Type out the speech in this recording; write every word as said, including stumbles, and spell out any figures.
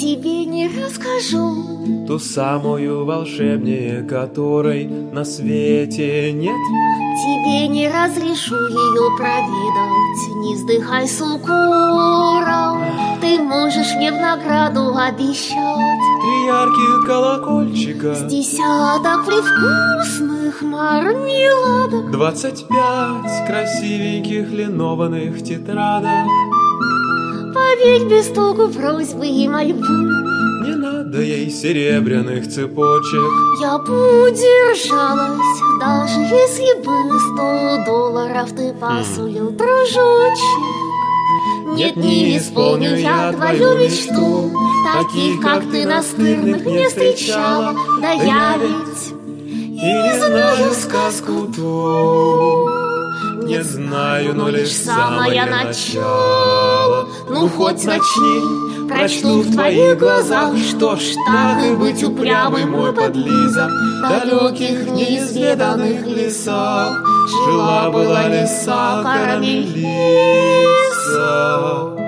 тебе не расскажу, ту самую волшебнее, которой на свете нет. Тебе не разрешу ее проведать, не вздыхай с укором. Ты можешь мне в награду обещать три ярких колокольчика, с десяток привкусных мармеладок, двадцать пять красивеньких линованных тетрадок. Поверь без толку просьбы и мольбы, не надо ей серебряных цепочек. Я бы удержалась, даже если бы сто долларов ты посулил, дружочек. Нет, не исполню я твою мечту, таких, как ты, настырных не встречала. Да я ведь и не знаю сказку ту, не знаю, но лишь самое начало. Ну, хоть начни, прочту в твоих глазах. Что ж, так и быть, упрямый мой подлиза. В далеких неизведанных лесах жила-была лиса Карамелиса.